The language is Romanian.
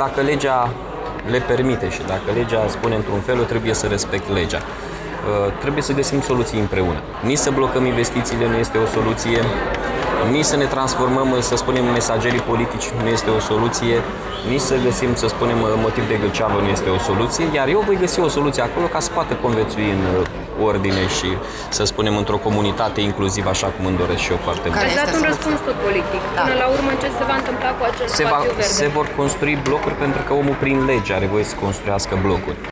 dacă legea le permite și dacă legea spune într-un fel, trebuie să respect legea. Trebuie să găsim soluții împreună. Nici să blocăm investițiile nu este o soluție, nici să ne transformăm, să spunem, mesagerii politici nu este o soluție, nici să găsim, să spunem, motiv de gâlceavă nu este o soluție, iar eu voi găsi o soluție acolo ca să poată conviețui în ordine și, să spunem, într-o comunitate inclusivă, așa cum îmi doresc și eu foarte mult. Ați dat un răspuns tot politic. Da. Până la urmă, ce se va întâmpla cu acel spațiu verde? Se vor construi blocuri pentru că omul, prin lege, are voie să construiască blocuri.